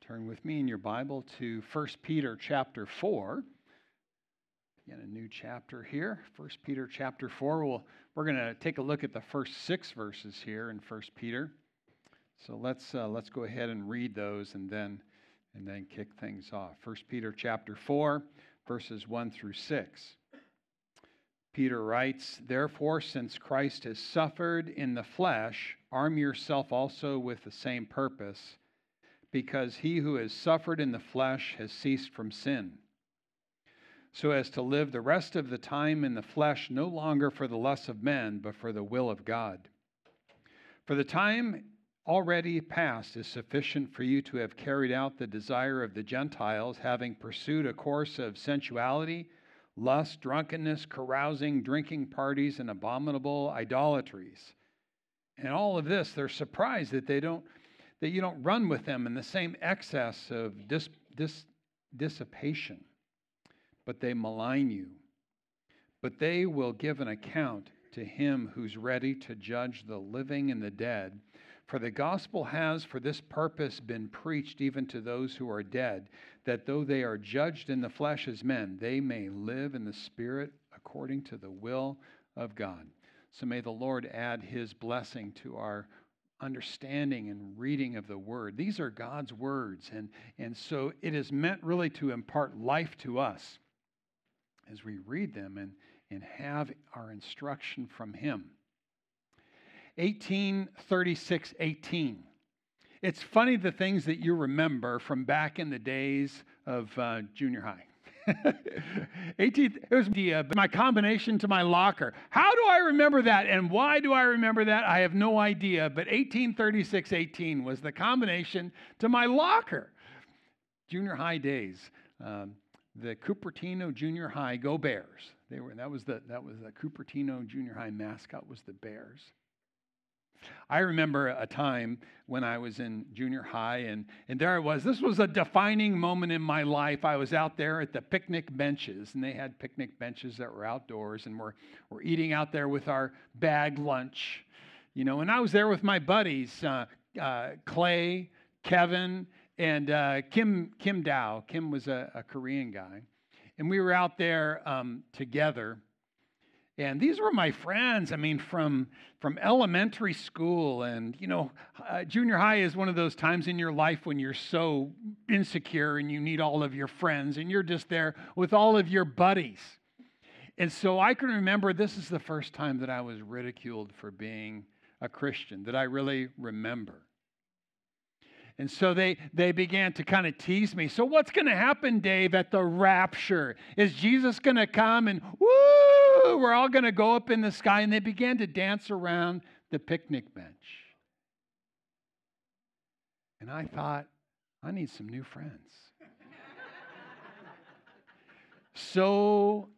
Turn with me in your Bible to 1 Peter chapter 4. Again, a new chapter here. 1 Peter chapter 4. We're going to take a look at the first 6 verses here in 1 Peter. So let's go ahead and read those and then kick things off. 1 Peter chapter 4, verses 1 through 6. Peter writes, "Therefore, since Christ has suffered in the flesh, arm yourself also with the same purpose, because he who has suffered in the flesh has ceased from sin, so as to live the rest of the time in the flesh no longer for the lusts of men, but for the will of God. For the time already past is sufficient for you to have carried out the desire of the Gentiles, having pursued a course of sensuality, lust, drunkenness, carousing, drinking parties, and abominable idolatries." And all of this, they're surprised that you don't run with them in the same excess of dissipation, but they malign you. But they will give an account to him who's ready to judge the living and the dead. For the gospel has for this purpose been preached even to those who are dead, that though they are judged in the flesh as men, they may live in the spirit according to the will of God. So may the Lord add his blessing to our understanding and reading of the word. These are God's words, and so it is meant really to impart life to us as we read them and have our instruction from him. 1836:18. It's funny the things that you remember from back in the days of junior high. It was my combination to my locker. How do I remember that, and why do I remember that? I have no idea, but 1836:18 was the combination to my locker. Junior high days. The Cupertino Junior High Go Bears. That was the Cupertino Junior High mascot was the Bears. I remember a time when I was in junior high, and there I was. This was a defining moment in my life. I was out there at the picnic benches, and they had picnic benches that were outdoors, and we're eating out there with our bag lunch, and I was there with my buddies, Clay, Kevin, and Kim Dow. Kim was a Korean guy, and we were out there together. And these were my friends, from elementary school. And, junior high is one of those times in your life when you're so insecure and you need all of your friends and you're just there with all of your buddies. And so I can remember this is the first time that I was ridiculed for being a Christian, that I really remember. And so they began to kind of tease me. So what's going to happen, Dave, at the rapture? Is Jesus going to come and, woo, we're all going to go up in the sky? And they began to dance around the picnic bench. And I thought, I need some new friends. So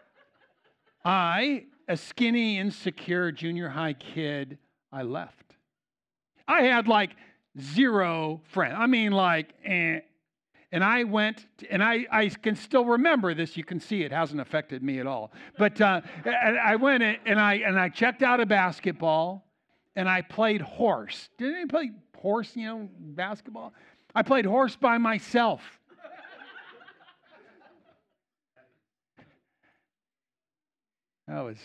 I, a skinny, insecure junior high kid, I left. I had zero friends. And I went, and I can still remember this. You can see it hasn't affected me at all. But I went and I checked out a basketball, and I played horse. Did anybody play horse, basketball? I played horse by myself. I was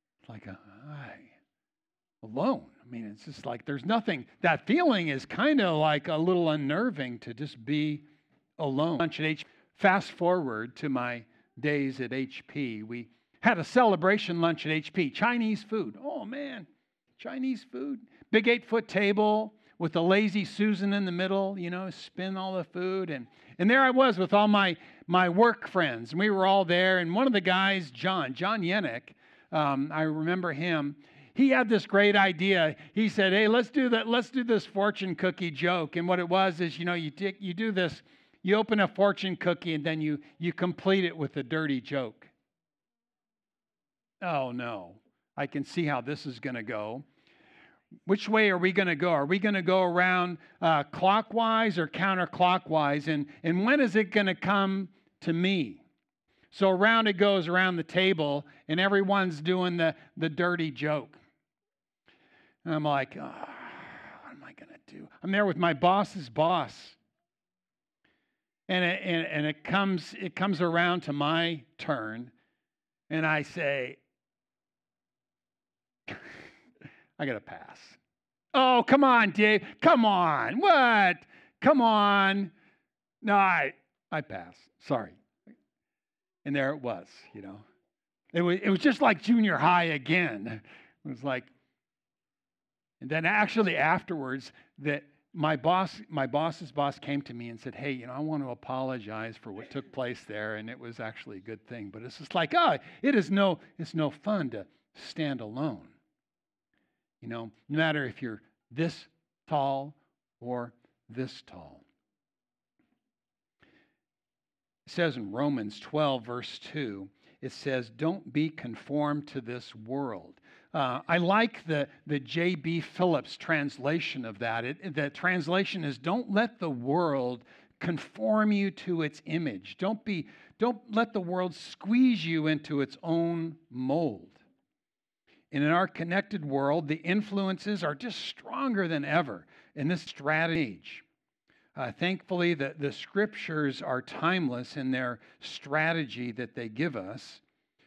alone. It's just there's nothing. That feeling is kind of a little unnerving to just be alone. Lunch at HP. Fast forward to my days at HP. We had a celebration lunch at HP. Chinese food. Oh, man. Chinese food. Big 8-foot table with a lazy Susan in the middle, spin all the food. And there I was with all my work friends. And we were all there. And one of the guys, John Yennick, I remember him. He had this great idea. He said, "Hey, let's do this fortune cookie joke." And what it was is, you do this, you open a fortune cookie and then you complete it with a dirty joke. Oh no, I can see how this is going to go. Which way are we going to go? Are we going to go around clockwise or counterclockwise? And when is it going to come to me? So around it goes around the table, and everyone's doing the dirty joke. And I'm like, what am I going to do? I'm there with my boss's boss. And it comes around to my turn, and I say, I got to pass. Oh, come on, Dave. Come on. What? Come on. No, I pass. Sorry. And there it was, you know. It was just like junior high again. It was like, and then actually afterwards, that my boss's boss came to me and said, hey, you know, I want to apologize for what took place there, and it was actually a good thing. But it's just like, it's no fun to stand alone. You know, no matter if you're this tall or this tall. It says in Romans 12, verse 2, it says, don't be conformed to this world. I like the J.B. Phillips translation of that. The translation is, don't let the world conform you to its image. Don't let the world squeeze you into its own mold. And in our connected world, the influences are just stronger than ever in this strategy age. Thankfully, the scriptures are timeless in their strategy that they give us.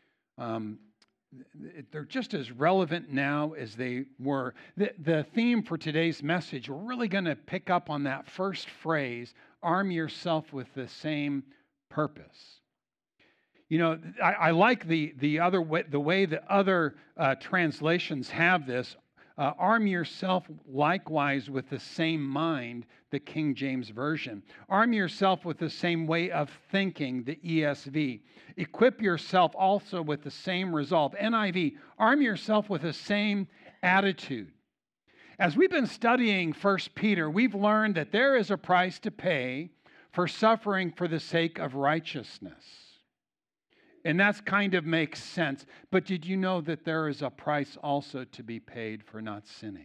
They're just as relevant now as they were. The theme for today's message, we're really going to pick up on that first phrase, arm yourself with the same purpose. You know, I like the way that other translations have this. Arm yourself likewise with the same mind, the King James Version. Arm yourself with the same way of thinking, the ESV. Equip yourself also with the same resolve, NIV. Arm yourself with the same attitude. As we've been studying 1 Peter, we've learned that there is a price to pay for suffering for the sake of righteousness. And that kind of makes sense. But did you know that there is a price also to be paid for not sinning?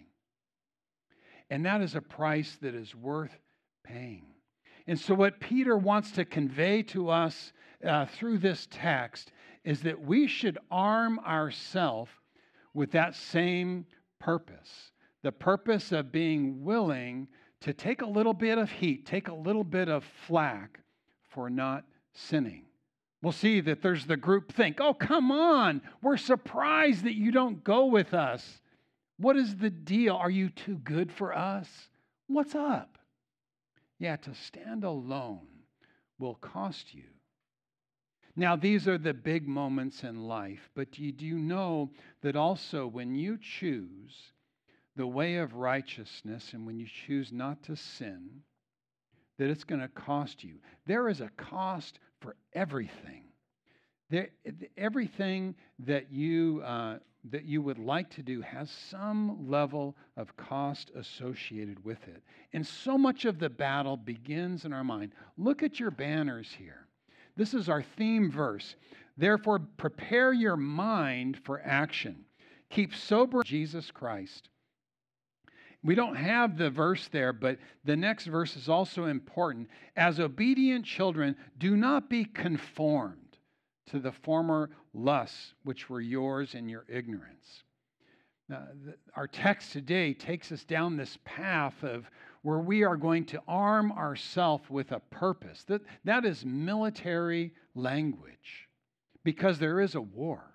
And that is a price that is worth paying. And so what Peter wants to convey to us through this text is that we should arm ourselves with that same purpose. The purpose of being willing to take a little bit of heat, take a little bit of flack for not sinning. We'll see that there's the group think, oh, come on, we're surprised that you don't go with us. What is the deal? Are you too good for us? What's up? Yeah, to stand alone will cost you. Now, these are the big moments in life, but do you know that also when you choose the way of righteousness and when you choose not to sin, that it's going to cost you? There is a cost for everything. Everything that you would like to do has some level of cost associated with it. And so much of the battle begins in our mind. Look at your banners here. This is our theme verse. Therefore, prepare your mind for action. Keep sober Jesus Christ. We don't have the verse there, but the next verse is also important. As obedient children, do not be conformed to the former lusts which were yours in your ignorance. Now, our text today takes us down this path of where we are going to arm ourselves with a purpose. That is military language, because there is a war.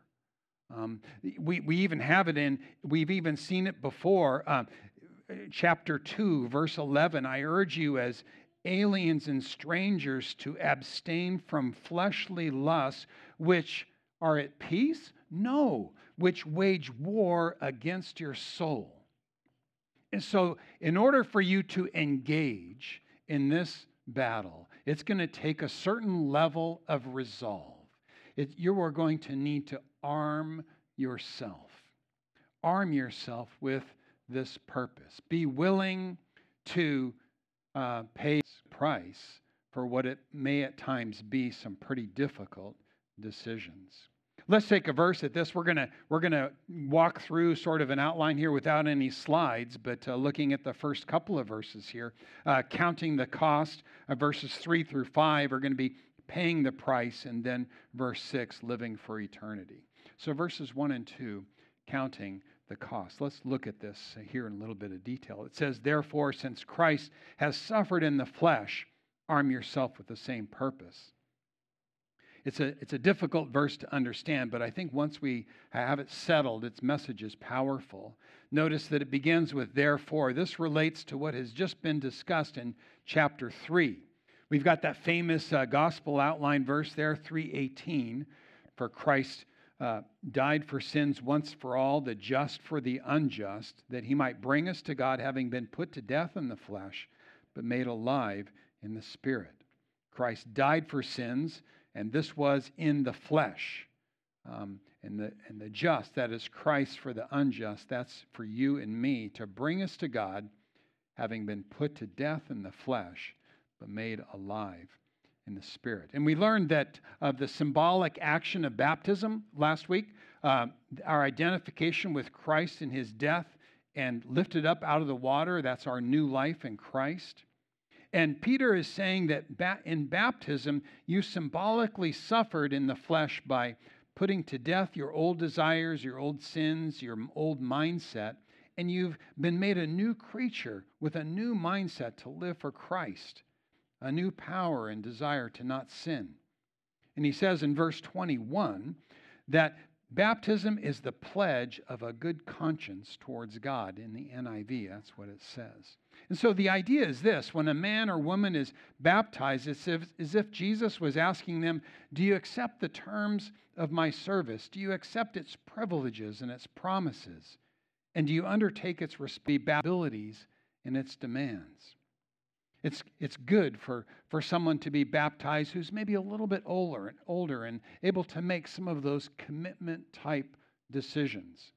We even have it we've even seen it before. Chapter 2, verse 11, I urge you as aliens and strangers to abstain from fleshly lusts which are at peace? No, which wage war against your soul. And so in order for you to engage in this battle, it's going to take a certain level of resolve. You are going to need to arm yourself. Arm yourself with this purpose. Be willing to pay price for what it may at times be some pretty difficult decisions. Let's take a verse at this. We're gonna walk through sort of an outline here without any slides, but looking at the first couple of verses here, counting the cost of verses 3 through 5 are going to be paying the price, and then verse 6, living for eternity. So verses 1 and 2, counting the cost. Let's look at this here in a little bit of detail. It says, therefore, since Christ has suffered in the flesh, arm yourself with the same purpose. It's a difficult verse to understand, but I think once we have it settled, its message is powerful. Notice that it begins with therefore. This relates to what has just been discussed in chapter 3. We've got that famous gospel outline verse there, 3:18, for Christ died for sins once for all, the just for the unjust, that he might bring us to God, having been put to death in the flesh, but made alive in the Spirit. Christ died for sins, and this was in the flesh. And the just, that is Christ for the unjust, that's for you and me, to bring us to God, having been put to death in the flesh, but made alive in the Spirit. And we learned that of the symbolic action of baptism last week, our identification with Christ in his death and lifted up out of the water, that's our new life in Christ. And Peter is saying that in baptism, you symbolically suffered in the flesh by putting to death your old desires, your old sins, your old mindset, and you've been made a new creature with a new mindset to live for Christ, a new power and desire to not sin. And he says in verse 21 that baptism is the pledge of a good conscience towards God. In the NIV, that's what it says. And so the idea is this: when a man or woman is baptized, it's as if Jesus was asking them, do you accept the terms of my service? Do you accept its privileges and its promises? And do you undertake its responsibilities and its demands? It's good for someone to be baptized who's maybe a little bit older and able to make some of those commitment-type decisions.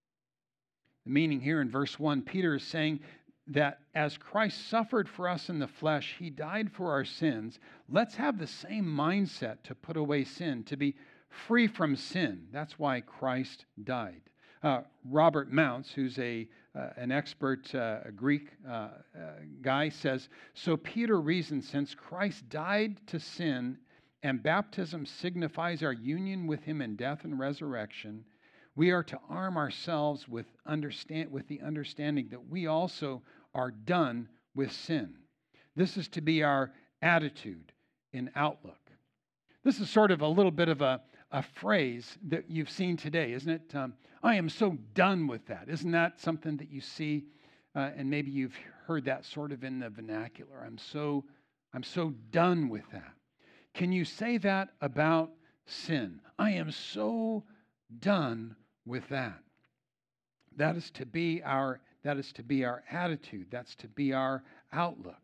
The meaning here in verse 1, Peter is saying that as Christ suffered for us in the flesh, he died for our sins. Let's have the same mindset to put away sin, to be free from sin. That's why Christ died. Robert Mounce, who's an expert Greek guy, says, so Peter reasons, since Christ died to sin and baptism signifies our union with him in death and resurrection, we are to arm ourselves with the understanding that we also are done with sin. This is to be our attitude and outlook. This is sort of a little bit of a phrase that you've seen today, isn't it? I am so done with that. Isn't that something that you see? And maybe you've heard that sort of in the vernacular. I'm so done with that. Can you say that about sin? I am so done with that. That is to be our attitude. That's to be our outlook.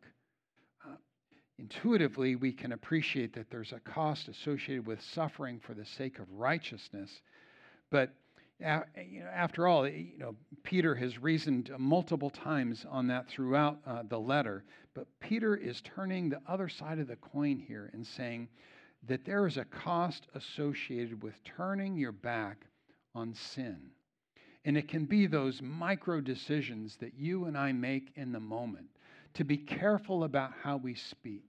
Intuitively, we can appreciate that there's a cost associated with suffering for the sake of righteousness. But after all, Peter has reasoned multiple times on that throughout the letter. But Peter is turning the other side of the coin here and saying that there is a cost associated with turning your back on sin. And it can be those micro decisions that you and I make in the moment, to be careful about how we speak,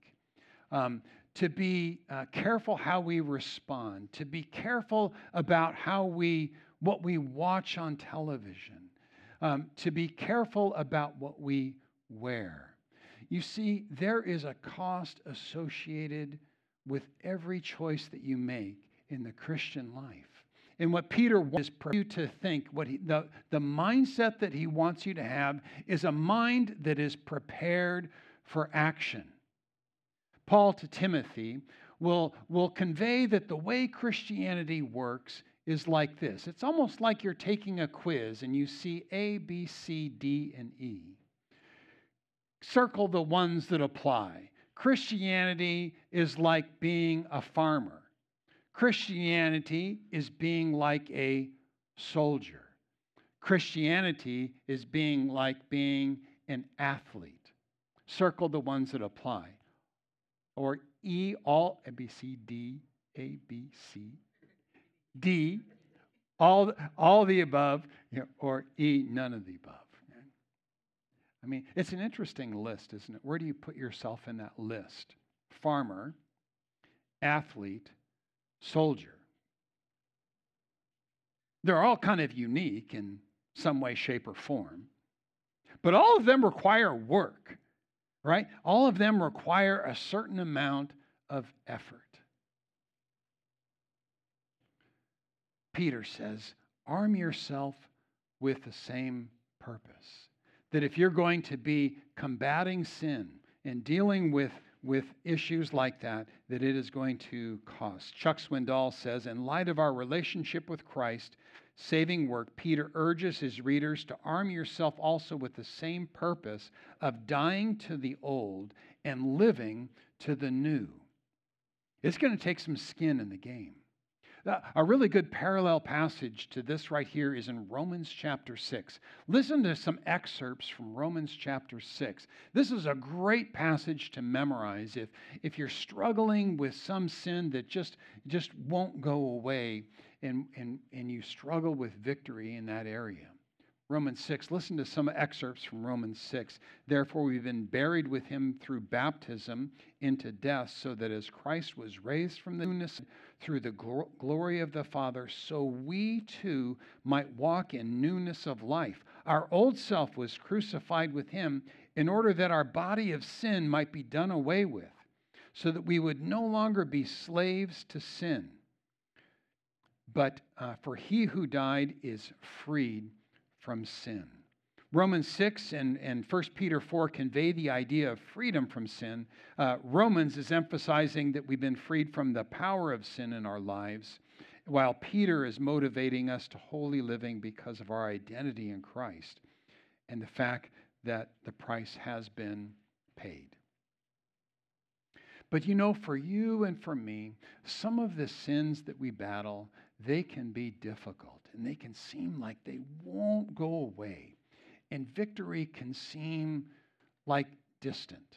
to be careful how we respond, to be careful about what we watch on television, to be careful about what we wear. You see, there is a cost associated with every choice that you make in the Christian life. And what Peter wants you to think, the mindset that he wants you to have is a mind that is prepared for action. Paul to Timothy will convey that the way Christianity works is like this. It's almost like you're taking a quiz and you see A, B, C, D, and E. Circle the ones that apply. Christianity is like being a farmer. Christianity is being like a soldier. Christianity is like being an athlete. Circle the ones that apply. Or E, all A, B, C, D, A, B, C, D, all the above, or E, none of the above. I mean, it's an interesting list, isn't it? Where do you put yourself in that list? Farmer, athlete, soldier. They're all kind of unique in some way, shape, or form, but all of them require work. right? All of them require a certain amount of effort. Peter says, arm yourself with the same purpose. That if you're going to be combating sin and dealing with issues like that it is going to cost. Chuck Swindoll says, in light of our relationship with Christ, saving work, Peter urges his readers to arm yourself also with the same purpose of dying to the old and living to the new. It's going to take some skin in the game. A really good parallel passage to this right here is in Romans chapter 6. Listen to some excerpts from Romans chapter 6. This is a great passage to memorize if you're struggling with some sin that just won't go away and you struggle with victory in that area. Romans 6, listen to some excerpts from Romans 6. Therefore, we've been buried with him through baptism into death, so that as Christ was raised from the newness through the glory of the Father, so we too might walk in newness of life. Our old self was crucified with him in order that our body of sin might be done away with, so that we would no longer be slaves to sin. But for he who died is freed from sin. Romans 6 and 1 Peter 4 convey the idea of freedom from sin. Romans is emphasizing that we've been freed from the power of sin in our lives, while Peter is motivating us to holy living because of our identity in Christ and the fact that the price has been paid. But you know, for you and for me, some of the sins that we battle, they can be difficult and they can seem like they won't go away. And victory can seem like distant.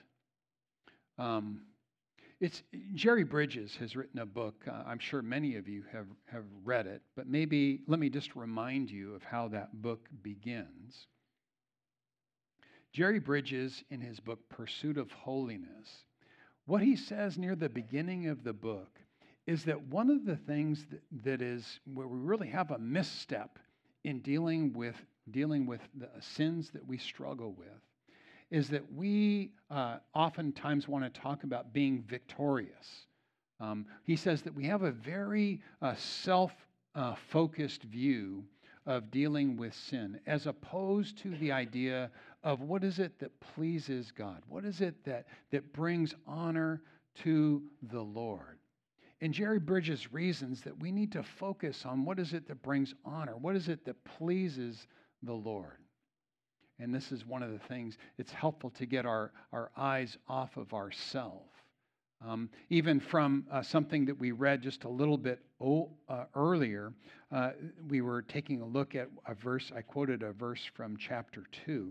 It's Jerry Bridges has written a book. I'm sure many of you have read it, but maybe let me just remind you of how that book begins. Jerry Bridges, in his book, Pursuit of Holiness, what he says near the beginning of the book is that one of the things that is where we really have a misstep in dealing with the sins that we struggle with is that we oftentimes want to talk about being victorious. He says that we have a very self-focused view of dealing with sin, as opposed to the idea of what is it that pleases God? What is it that brings honor to the Lord? And Jerry Bridges reasons that we need to focus on what is it that brings honor? What is it that pleases the Lord? And this is one of the things, it's helpful to get our eyes off of ourselves. Even from something that we read just a little bit earlier, we were taking a look at a verse. I quoted a verse from chapter 2.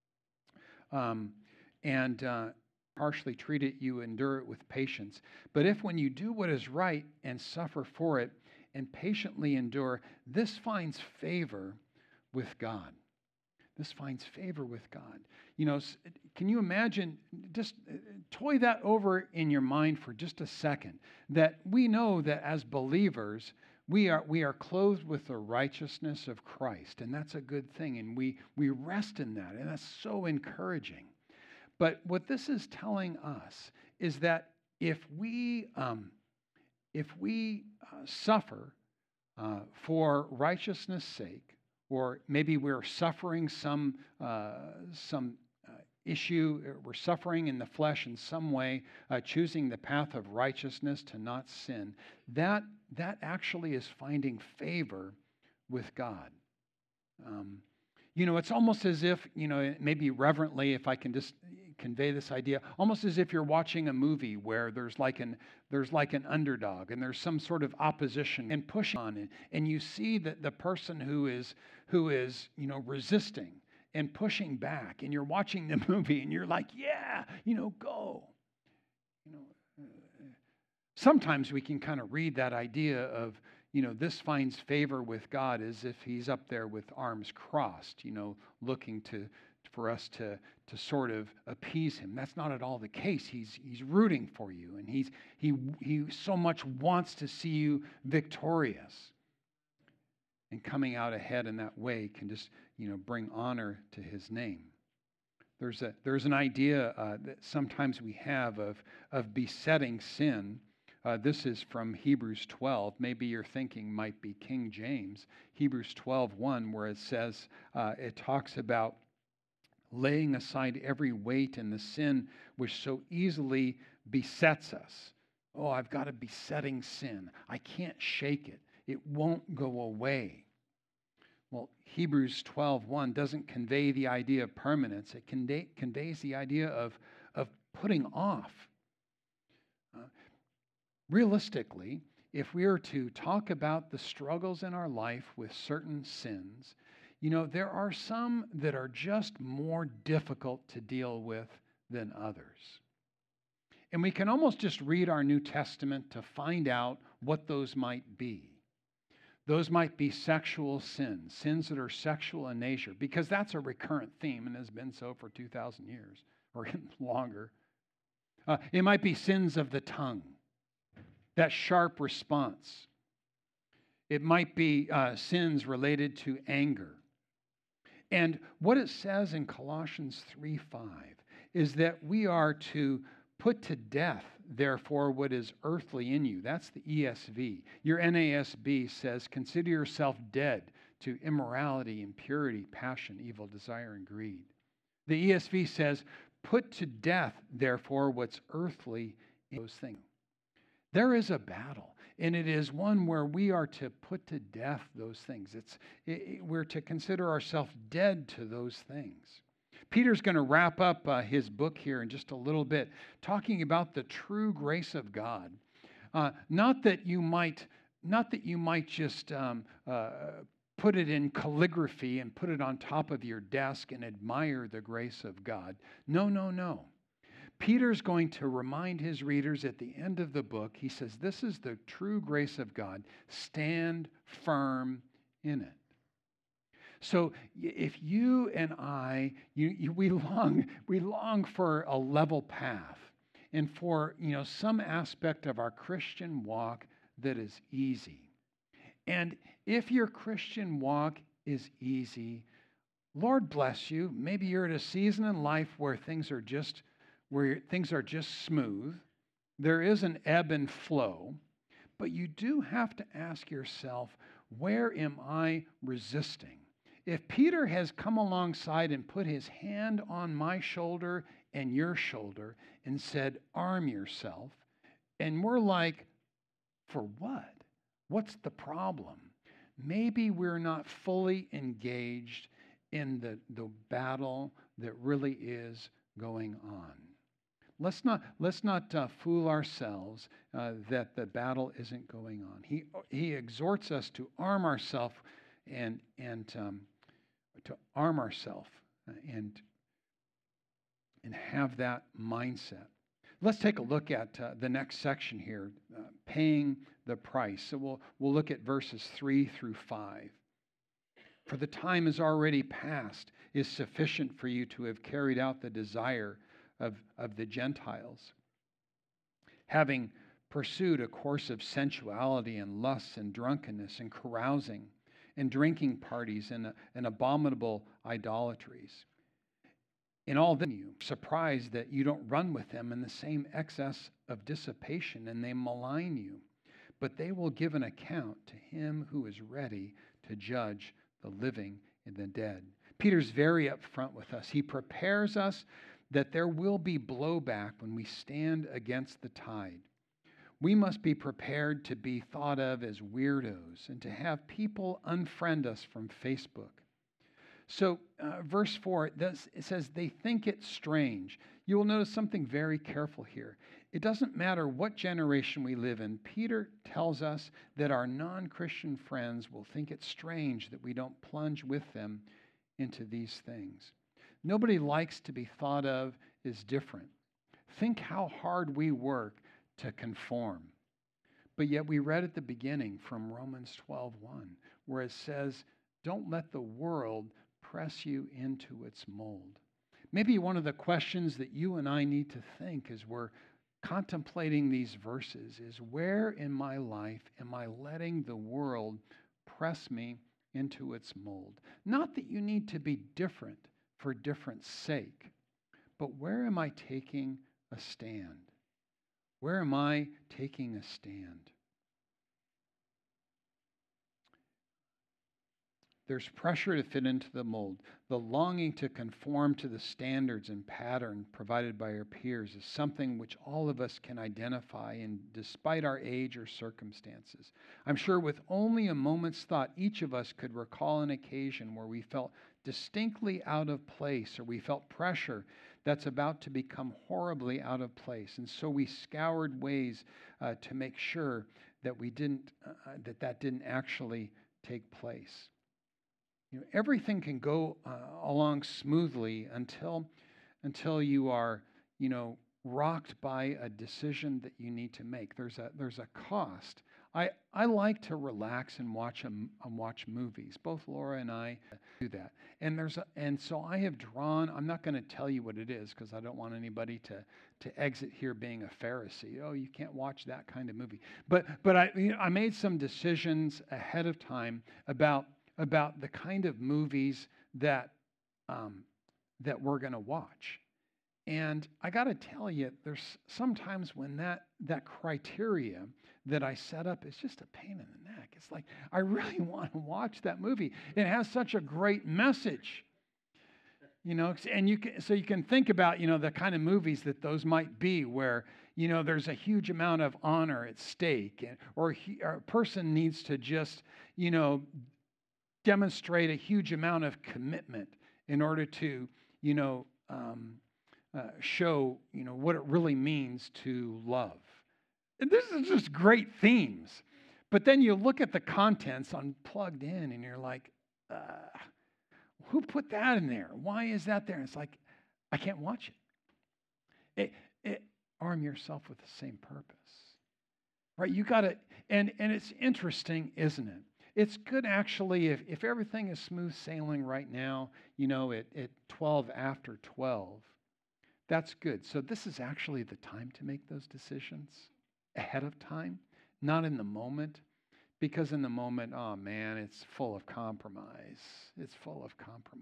Harshly treat it, you endure it with patience. But if when you do what is right and suffer for it and patiently endure, this finds favor with God. This finds favor with God. You know, can you imagine, just toy that over in your mind for just a second, that we know that as believers, we are clothed with the righteousness of Christ, and that's a good thing, and we rest in that, and that's so encouraging. But what this is telling us is that if we suffer for righteousness' sake, or maybe we're suffering some issue, we're suffering in the flesh in some way, choosing the path of righteousness to not sin, that actually is finding favor with God. You know, it's almost as if, you know, maybe reverently, if I can just convey this idea, almost as if you're watching a movie where there's like an underdog and there's some sort of opposition and pushing on it, and you see that the person who is you know, resisting and pushing back, and you're watching the movie and you're like, yeah, you know, go. You know, sometimes we can kind of read that idea of, you know, this finds favor with God as if he's up there with arms crossed, you know, looking for us to sort of appease him. That's not at all the case. He's rooting for you, and he so much wants to see you victorious. And coming out ahead in that way can just, you know, bring honor to his name. There's an idea that sometimes we have of besetting sin. This is from Hebrews 12. Maybe your thinking might be King James. Hebrews 12:1, where it says, it talks about laying aside every weight and the sin which so easily besets us. Oh, I've got a besetting sin. I can't shake it. It won't go away. Well, Hebrews 12:1 doesn't convey the idea of permanence. It conveys the idea of putting off. Realistically, if we are to talk about the struggles in our life with certain sins, there are some that are just more difficult to deal with than others. And we can almost just read our New Testament to find out what those might be. Those might be sexual sins, sins that are sexual in nature, because that's a recurrent theme and has been so for 2,000 years or longer. It might be sins of the tongue, that sharp response. It might be sins related to anger. And what it says in Colossians 3:5 is that we are to put to death, therefore, what is earthly in you. That's the ESV. Your NASB says, consider yourself dead to immorality, impurity, passion, evil, desire, and greed. The ESV says, put to death, therefore, what's earthly in those things. There is a battle, and it is one where we are to put to death those things. We're to consider ourselves dead to those things. Peter's going to wrap up his book here in just a little bit, talking about the true grace of God. Not that you might just put it in calligraphy and put it on top of your desk and admire the grace of God. No. Peter's going to remind his readers at the end of the book, he says, this is the true grace of God. Stand firm in it. So if you and I, we long for a level path and for, some aspect of our Christian walk that is easy. And if your Christian walk is easy, Lord bless you. Maybe you're at a season in life where things are just smooth. There is an ebb and flow, but you do have to ask yourself, where am I resisting? If Peter has come alongside and put his hand on my shoulder and your shoulder and said, arm yourself, and we're like, for what? What's the problem? Maybe we're not fully engaged in the battle that really is going on. Let's not fool ourselves that the battle isn't going on. He exhorts us to arm ourselves and have that mindset. Let's take a look at the next section here, paying the price. So we'll look at verses 3-5. For the time is already past, is sufficient for you to have carried out the desire of the Gentiles, having pursued a course of sensuality and lusts and drunkenness and carousing and drinking parties and abominable idolatries. In all this, you surprised that you don't run with them in the same excess of dissipation, and they malign you. But they will give an account to him who is ready to judge the living and the dead. Peter's very upfront with us. He prepares us that there will be blowback when we stand against the tide. We must be prepared to be thought of as weirdos and to have people unfriend us from Facebook. So verse 4, it says, they think it strange. You will notice something very careful here. It doesn't matter what generation we live in. Peter tells us that our non-Christian friends will think it strange that we don't plunge with them into these things. Nobody likes to be thought of as different. Think how hard we work to conform. But yet we read at the beginning from Romans 12:1, where it says, don't let the world press you into its mold. Maybe one of the questions that you and I need to think as we're contemplating these verses is, where in my life am I letting the world press me into its mold? Not that you need to be different for difference sake, but where am I taking a stand? Where am I taking a stand? There's pressure to fit into the mold. The longing to conform to the standards and pattern provided by our peers is something which all of us can identify in, despite our age or circumstances. I'm sure with only a moment's thought, each of us could recall an occasion where we felt distinctly out of place, or we felt pressure that's about to become horribly out of place. And so we scoured ways to make sure that we didn't, that didn't actually take place. Everything can go along smoothly until you are, rocked by a decision that you need to make. There's a cost. I like to relax and watch movies. Both Laura and I do that. And so I have drawn. I'm not going to tell you what it is because I don't want anybody to exit here being a Pharisee. Oh, you can't watch that kind of movie. But I made some decisions ahead of time about the kind of movies that we're going to watch. And I got to tell you, there's sometimes when that criteria that I set up is just a pain in the neck. It's like, I really want to watch that movie. It has such a great message. And you can think about, the kind of movies that those might be where, there's a huge amount of honor at stake, or a person needs to just, demonstrate a huge amount of commitment in order to, show, what it really means to love. And this is just great themes. But then you look at the contents on Plugged In and you're like, who put that in there? Why is that there? And it's like, I can't watch it. Arm yourself with the same purpose. Right? You got to, and it's interesting, isn't it? It's good, actually, if everything is smooth sailing right now, at 12 after 12, that's good. So this is actually the time to make those decisions ahead of time, not in the moment, because in the moment, oh man, it's full of compromise. It's full of compromise.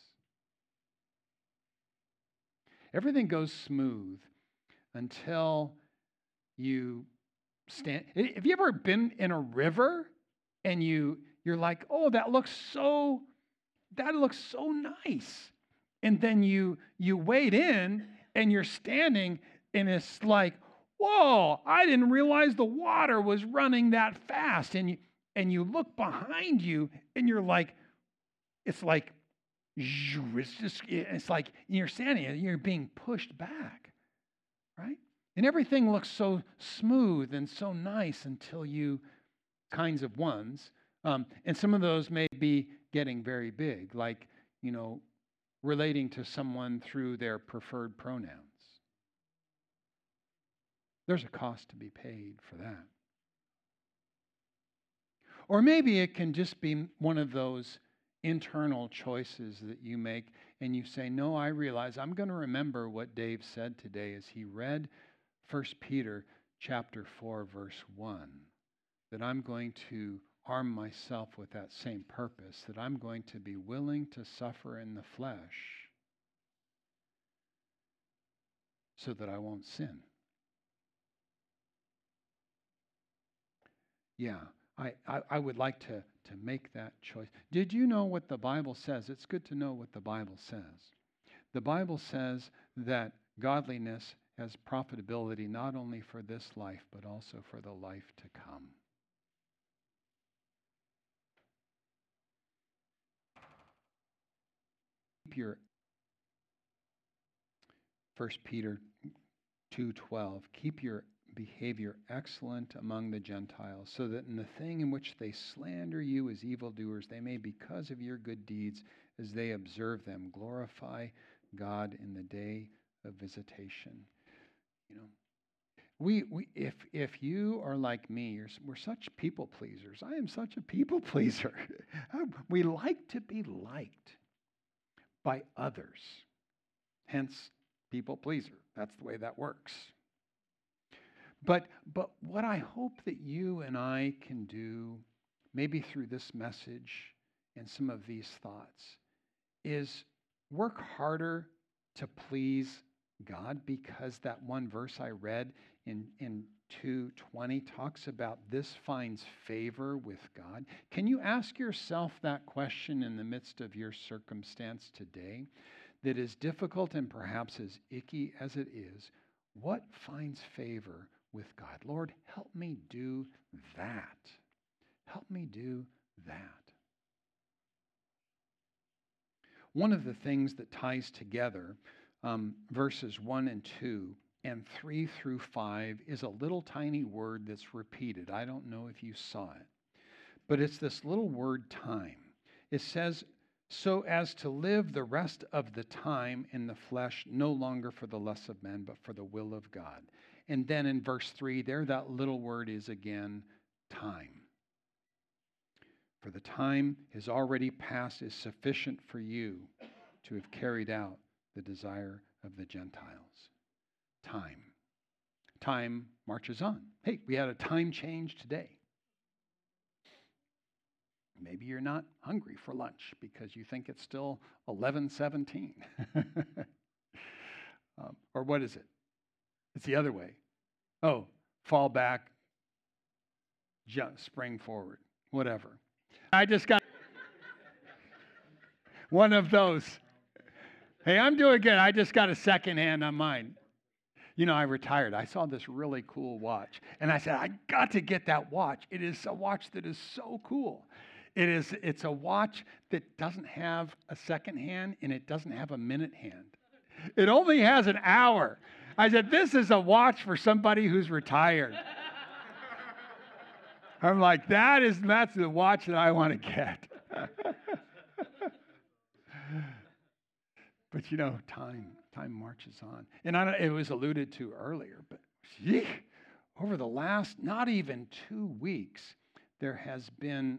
Everything goes smooth until you stand. Have you ever been in a river? And you're like, oh, that looks so nice. And then you wade in and you're standing and it's like, whoa, I didn't realize the water was running that fast. And you look behind you and you're like, it's like you're standing and you're being pushed back, right? And everything looks so smooth and so nice until you kinds of ones. And some of those may be getting very big, like, relating to someone through their preferred pronouns. There's a cost to be paid for that. Or maybe it can just be one of those internal choices that you make and you say, no, I realize I'm going to remember what Dave said today as he read 1 Peter chapter 4, verse 1. That I'm going to arm myself with that same purpose, that I'm going to be willing to suffer in the flesh so that I won't sin. Yeah, I would like to make that choice. Did you know what the Bible says? It's good to know what the Bible says. The Bible says that godliness has profitability not only for this life, but also for the life to come. Keep your 1 Peter 2:12. Keep your behavior excellent among the Gentiles, so that in the thing in which they slander you as evildoers, they may, because of your good deeds, as they observe them, glorify God in the day of visitation. If you are like me, we're such people pleasers. I am such a people pleaser. We like to be liked by others. Hence, people pleaser. That's the way that works. But what I hope that you and I can do, maybe through this message and some of these thoughts, is work harder to please God, because that one verse I read in 2:20 talks about this finds favor with God? Can you ask yourself that question in the midst of your circumstance today that is difficult and perhaps as icky as it is? What finds favor with God? Lord, help me do that. Help me do that. One of the things that ties together verses 1 and 2 and 3 through 5 is a little tiny word that's repeated. I don't know if you saw it, but it's this little word time. It says, so as to live the rest of the time in the flesh, no longer for the lust of men, but for the will of God. And then in verse 3, there that little word is again, time. For the time is already past is sufficient for you to have carried out the desire of the Gentiles. Time. Time marches on. Hey, we had a time change today. Maybe you're not hungry for lunch because you think it's still 11:17. Or what is it? It's the other way. Oh, fall back, spring forward, whatever. I just got one of those. Hey, I'm doing good. I just got a second hand on mine. You know, I retired. I saw this really cool watch. And I said, I got to get that watch. It is a watch that is so cool. It's a watch that doesn't have a second hand and it doesn't have a minute hand. It only has an hour. I said, this is a watch for somebody who's retired. I'm like, that's the watch that I want to get. But you know, time marches on. And it was alluded to earlier, but over the last not even 2 weeks, there's been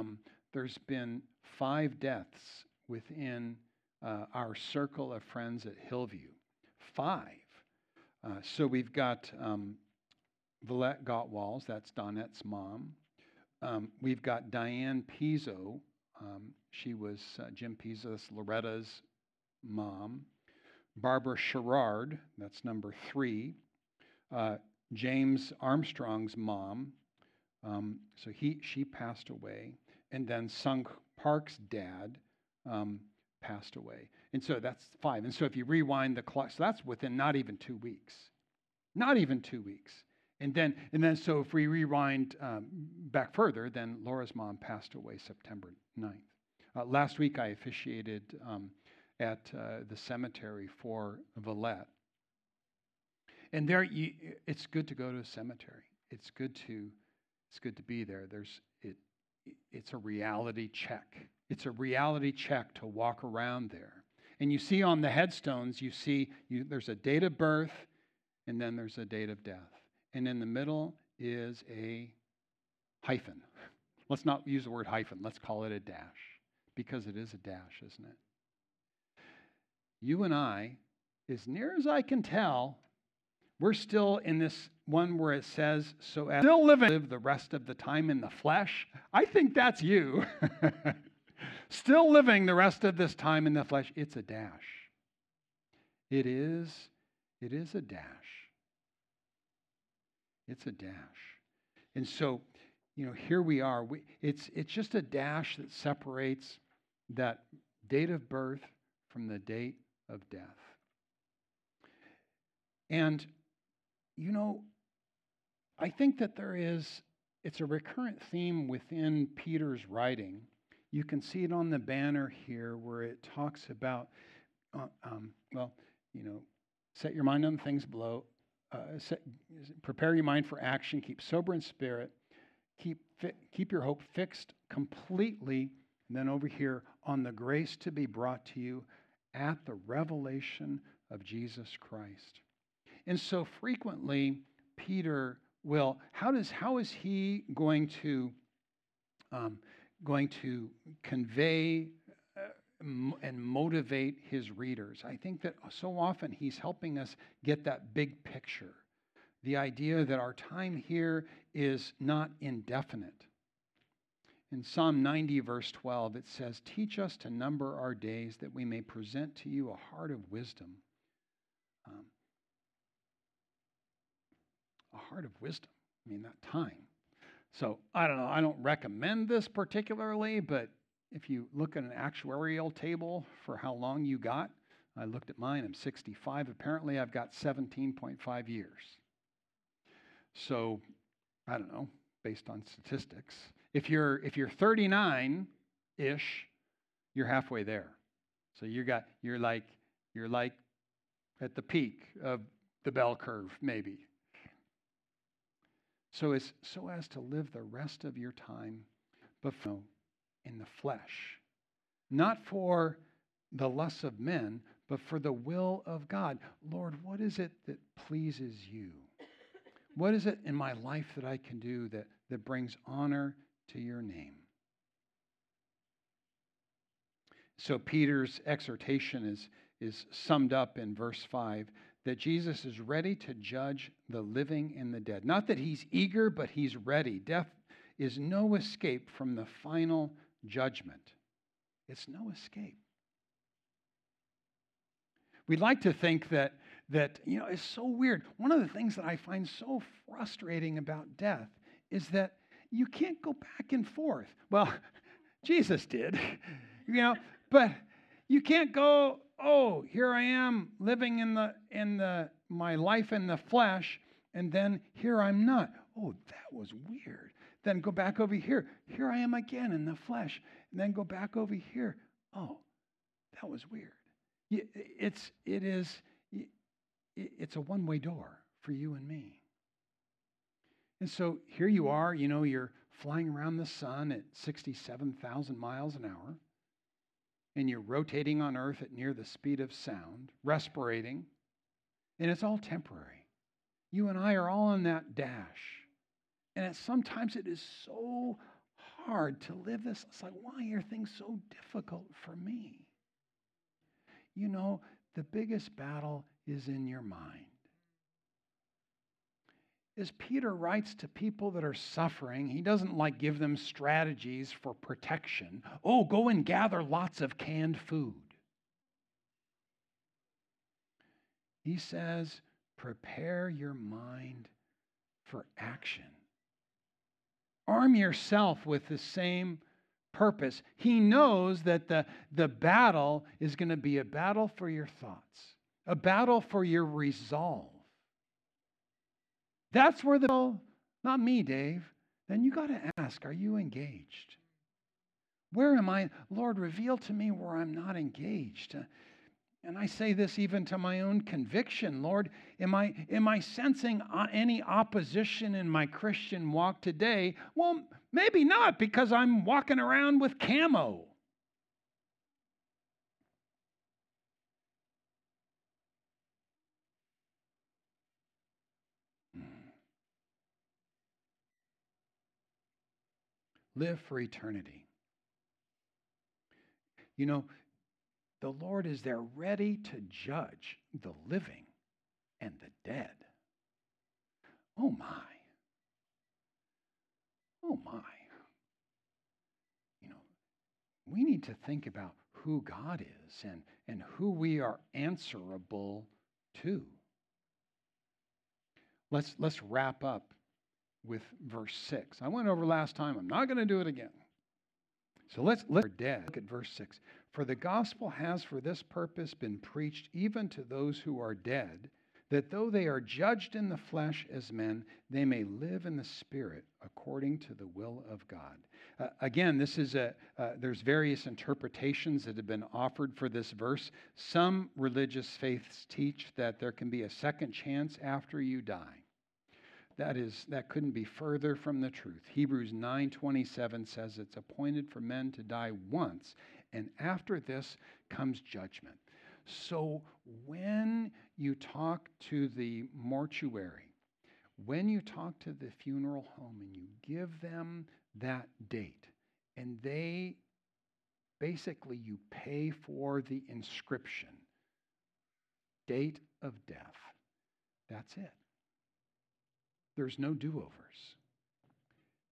5 deaths within our circle of friends at Hillview. 5. So we've got Valette Gottwals, that's Donette's mom. We've got Diane Pizzo. She was Jim Pizzo's, Loretta's mom. Barbara Sherrard, that's number 3. James Armstrong's mom. So she passed away. And then Sung Park's dad passed away. And so that's 5. And so if you rewind the clock, so that's within not even 2 weeks. Not even 2 weeks. And then so if we rewind back further, then Laura's mom passed away September 9th. Last week I officiated at the cemetery for Valette. And there, it's good to go to a cemetery. It's good to be there. It's a reality check. It's a reality check to walk around there. And you see on the headstones, there's a date of birth, and then there's a date of death. And in the middle is a hyphen. Let's not use the word hyphen. Let's call it a dash, because it is a dash, isn't it? You and I, as near as I can tell, we're still in this one where it says, so as still live the rest of the time in the flesh. I think that's you. Still living the rest of this time in the flesh. It's a dash. It is a dash. It's a dash. And so, here we are. It's just a dash that separates that date of birth from the date of death. And, I think that it's a recurrent theme within Peter's writing. You can see it on the banner here where it talks about, set your mind on the things below, prepare your mind for action, keep sober in spirit, keep your hope fixed completely, and then over here on the grace to be brought to you at the revelation of Jesus Christ. And so frequently, Peter will, how is he going to convey and motivate his readers? I think that so often he's helping us get that big picture. The idea that our time here is not indefinite. In Psalm 90, verse 12, it says, "Teach us to number our days that we may present to you a heart of wisdom." A heart of wisdom. I mean, that time. So, I don't know. I don't recommend this particularly, but if you look at an actuarial table for how long you got, I looked at mine, I'm 65. Apparently, I've got 17.5 years. So, I don't know, based on statistics. If you're 39-ish, you're halfway there. So you're like at the peak of the bell curve, maybe. So as to live the rest of your time, but in the flesh, not for the lusts of men, but for the will of God. Lord, what is it that pleases you? What is it in my life that I can do that brings honor to your name? So Peter's exhortation is summed up in verse 5, that Jesus is ready to judge the living and the dead. Not that he's eager, but he's ready. Death is no escape from the final judgment. It's no escape. We'd like to think that it's so weird. One of the things that I find so frustrating about death is that you can't go back and forth. Well, Jesus did, but you can't go, oh, here I am living in my life in the flesh, and then here I'm not. Oh, that was weird. Then go back over here. Here I am again in the flesh, and then go back over here. Oh, that was weird. It's a one-way door for you and me. And so here you are, you're flying around the sun at 67,000 miles an hour, and you're rotating on Earth at near the speed of sound, respirating, and it's all temporary. You and I are all on that dash. And sometimes it is so hard to live this. It's like, why are things so difficult for me? The biggest battle is in your mind. As Peter writes to people that are suffering, he doesn't give them strategies for protection. Oh, go and gather lots of canned food. He says, prepare your mind for action. Arm yourself with the same purpose. He knows that the battle is going to be a battle for your thoughts, a battle for your resolve. That's where not me, Dave. Then you got to ask, are you engaged? Where am I? Lord, reveal to me where I'm not engaged. And I say this even to my own conviction. Lord, am I sensing any opposition in my Christian walk today? Well, maybe not, because I'm walking around with camo. Live for eternity. The Lord is there ready to judge the living and the dead. Oh my. Oh my. We need to think about who God is and who we are answerable to. Let's wrap up with verse 6. I went over last time. I'm not going to do it again. So let's look at verse 6. For the gospel has for this purpose been preached even to those who are dead, that though they are judged in the flesh as men, they may live in the spirit according to the will of God. Again, this is there's various interpretations that have been offered for this verse. Some religious faiths teach that there can be a second chance after you die. That couldn't be further from the truth. Hebrews 9:27 says it's appointed for men to die once, and after this comes judgment. So when you talk to the mortuary, when you talk to the funeral home and you give them that date, and they basically you pay for the inscription, date of death, that's it. There's no do-overs.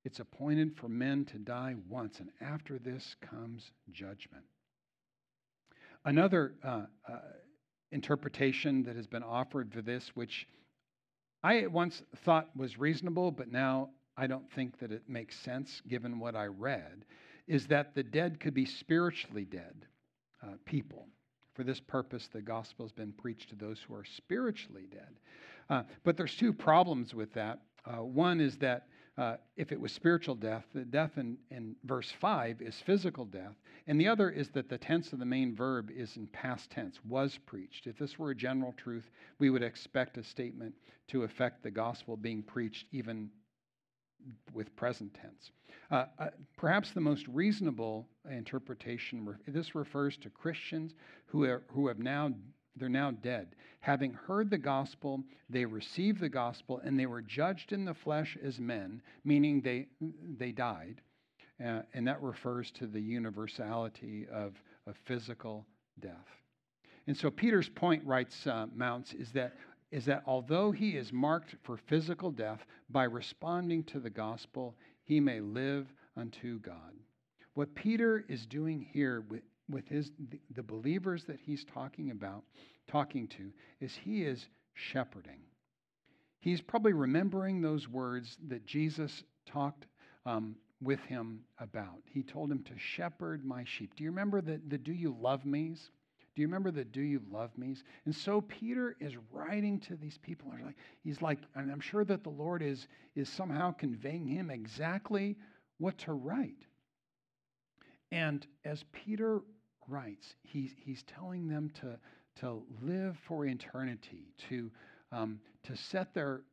It's appointed for men to die once, and after this comes judgment. Another interpretation that has been offered for this, which I at once thought was reasonable, but now I don't think that it makes sense given what I read, is that the dead could be spiritually dead people. For this purpose, the gospel has been preached to those who are spiritually dead. But there's two problems with that. One is that if it was spiritual death, the death in verse 5 is physical death. And the other is that the tense of the main verb is in past tense, was preached. If this were a general truth, we would expect a statement to affect the gospel being preached even with present tense. Perhaps the most reasonable interpretation, this refers to Christians they're now dead. Having heard the gospel, they received the gospel, and they were judged in the flesh as men, meaning they died. And that refers to the universality of physical death. And so Peter's point, writes Mounce, is that although he is marked for physical death, by responding to the gospel, he may live unto God. What Peter is doing here with the believers that he's talking to, is he is shepherding. He's probably remembering those words that Jesus talked with him about. He told him to shepherd my sheep. Do you remember the do you love me's? Do you remember the do you love me's? And so Peter is writing to these people. He's like, and I'm sure that the Lord is somehow conveying him exactly what to write. And as Peter writes, he's telling them to live for eternity, to set their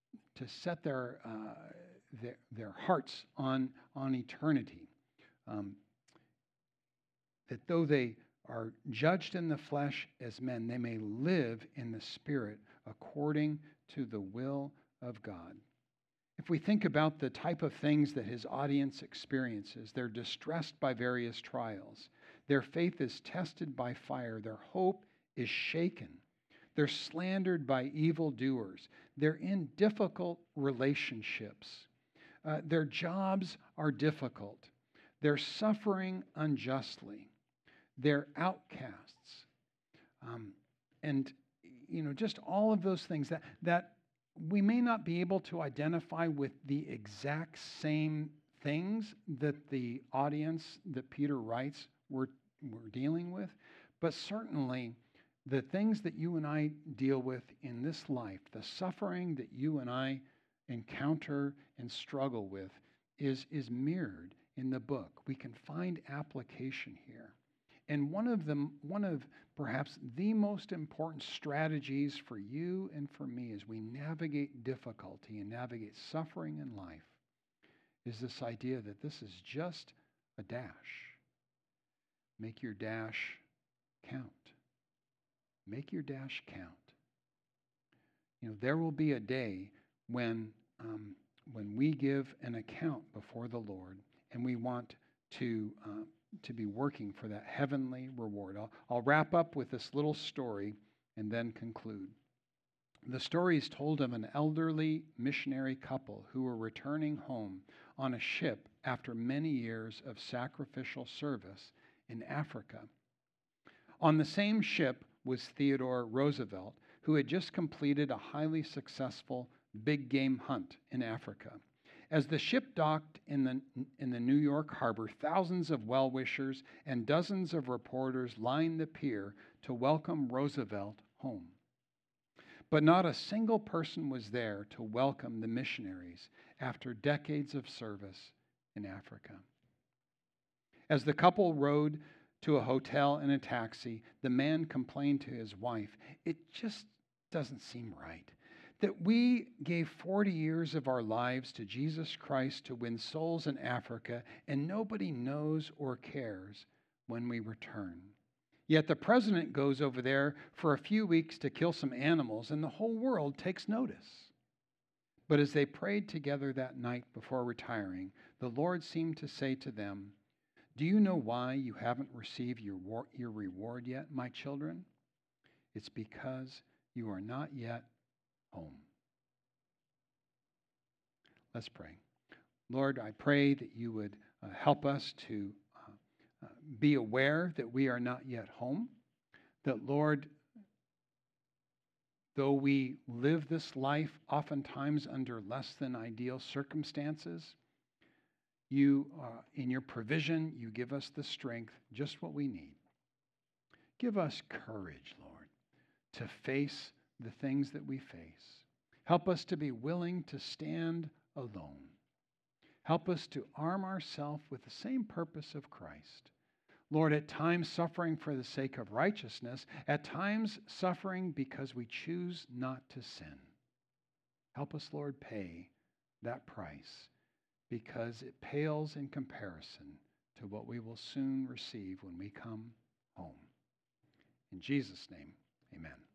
hearts on eternity. That though they are judged in the flesh as men, they may live in the Spirit according to the will of God. If we think about the type of things that his audience experiences, they're distressed by various trials. Their faith is tested by fire. Their hope is shaken. They're slandered by evildoers. They're in difficult relationships. Their jobs are difficult. They're suffering unjustly. They're outcasts. And, just all of those things that we may not be able to identify with the exact same things that the audience that Peter writes were dealing with, but certainly the things that you and I deal with in this life, the suffering that you and I encounter and struggle with is mirrored in the book. We can find application here. And one of perhaps the most important strategies for you and for me as we navigate difficulty and navigate suffering in life is this idea that this is just a dash. Make your dash count. Make your dash count. There will be a day when we give an account before the Lord, and we want to be working for that heavenly reward. I'll wrap up with this little story and then conclude. The story is told of an elderly missionary couple who were returning home on a ship after many years of sacrificial service in Africa. On the same ship was Theodore Roosevelt, who had just completed a highly successful big game hunt in Africa. As the ship docked in the New York harbor, thousands of well-wishers and dozens of reporters lined the pier to welcome Roosevelt home. But not a single person was there to welcome the missionaries after decades of service in Africa. As the couple rode to a hotel in a taxi, the man complained to his wife, "It just doesn't seem right that we gave 40 years of our lives to Jesus Christ to win souls in Africa, and nobody knows or cares when we return. Yet the president goes over there for a few weeks to kill some animals, and the whole world takes notice." But as they prayed together that night before retiring, the Lord seemed to say to them, "Do you know why you haven't received your reward yet, my children? It's because you are not yet home." Let's pray. Lord, I pray that you would help us to be aware that we are not yet home, that, Lord, though we live this life oftentimes under less than ideal circumstances, you, in your provision, you give us the strength, just what we need. Give us courage, Lord, to face the things that we face. Help us to be willing to stand alone. Help us to arm ourselves with the same purpose of Christ. Lord, at times suffering for the sake of righteousness, at times suffering because we choose not to sin. Help us, Lord, pay that price, because it pales in comparison to what we will soon receive when we come home. In Jesus' name, amen.